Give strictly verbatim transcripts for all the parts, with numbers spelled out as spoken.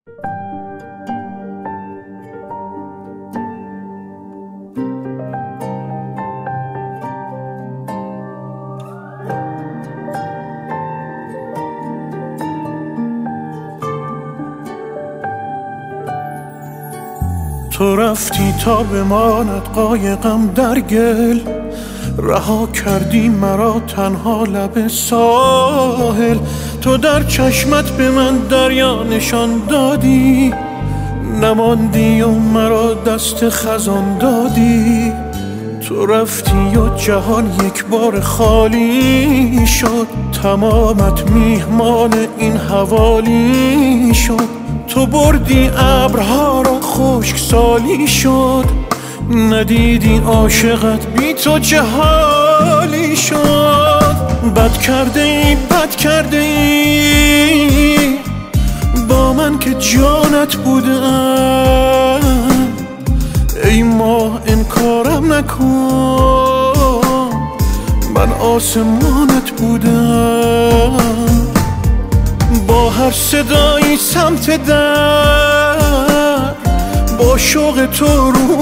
تو رفتی تا بماند قایقم در گل، رها کردی مرا تنها لب ساحل. تو در چشمت به من دریا نشان دادی، نماندی و مرا دست خزان دادی. تو رفتی و جهان یک بار خالی شد، تمامت میهمان این حوالی شد. تو بردی ابرها را خشک سالی شد، ندیدی عاشقت بی تو چه حالی شد. بد کرده ای بد کرده ای با من که جانت بودم. ای ماه انکارم نکن، من آسمانت بودم. با هر صدایی سمت در با شوق تو رو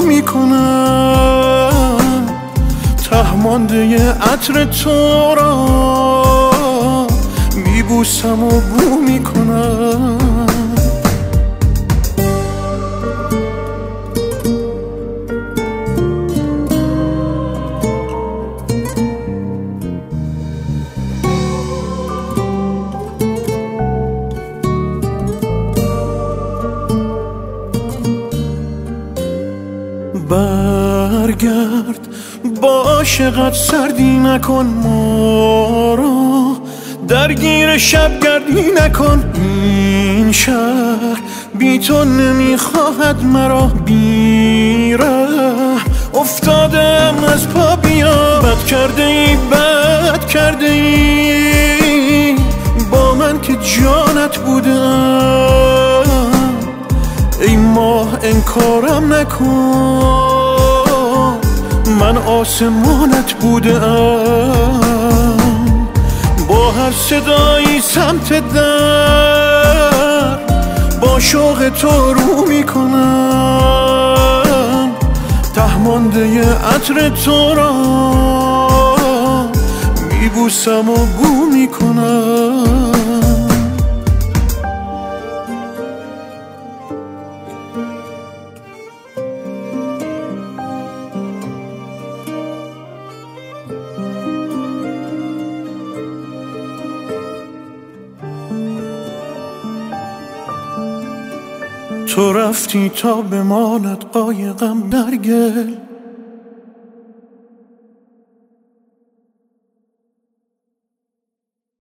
میکنم، ته مانده عطر تو را میبوسم و بو میکنم. برگرد با عاشقت سردی نکن ما را، درگیر شبگردی نکن. این شهر بی تو نمیخواهد مرا، بی ره افتادم از پا بیا. بد کرده ای بد کرده ای با من که جانت بودم. ای ماه انکارم نکن، من آسمانت بودم. با هر صدایی سمت در با شوق تو رو میکنم، ته مانده عطر تو را میبوسم و بو میکنم. تو رفتی تا بماند قایقم در گل،